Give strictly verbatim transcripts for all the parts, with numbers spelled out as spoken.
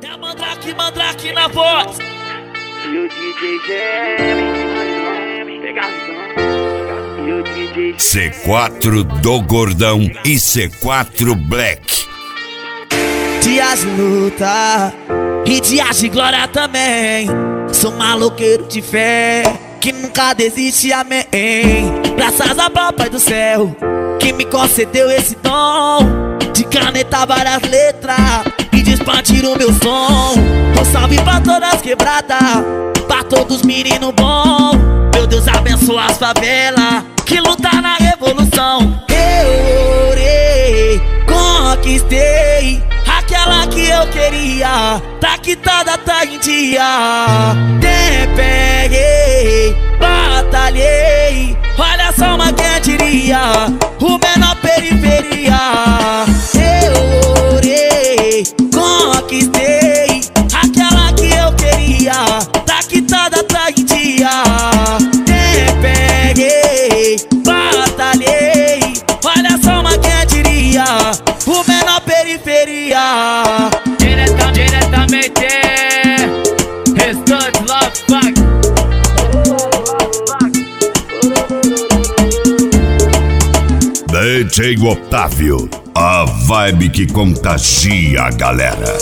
É Mandrake, Mandrake na voz. E o D J Geme, pega a visão. E o D J C quatro do Gordão e C quatro Black. Dias de luta e dias de glória também. Sou maloqueiro de fé que nunca desiste, amém. Graças ao papai do céu que me concedeu esse dom de caneta várias letras e de expandir o meu som. Um salve pra todas as quebradas, pra todos os meninos bons. Meu Deus abençoa as favelas que lutam na revolução. Eu orei, conquistei aquela que eu queria, tá quitada, tá em dia. Te peguei, batalhei, olha só, mas quem diria, o menor periferia. Eu orei, conquistei aquela que eu queria, tá quitada, tá em dia. Te peguei, batalhei, olha só, mas quem diria, o menor periferia. Direta, diretamente Restante Love Fuck. D J Otávio, a vibe que contagia a galera.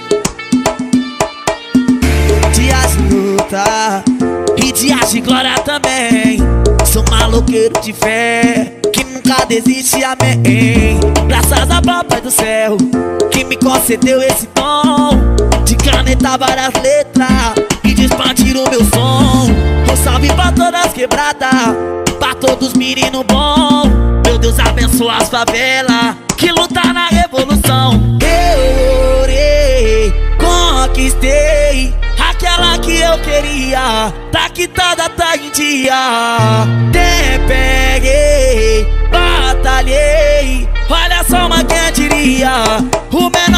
Dias de luta e dias de glória também. Sou maloqueiro de fé que nunca desiste, amém. Graças ao papai do céu que me concedeu esse dom de caneta várias letras e de expandir o meu som. Um salve pra todas as quebradas, pra todos os meninos bons. Meu Deus abençoa as favelas que lutam na revolução. Eu orei, conquistei aquela que eu queria, tá quitada, tá em dia. Te peguei, batalhei, olha só, mas quem diria, o menor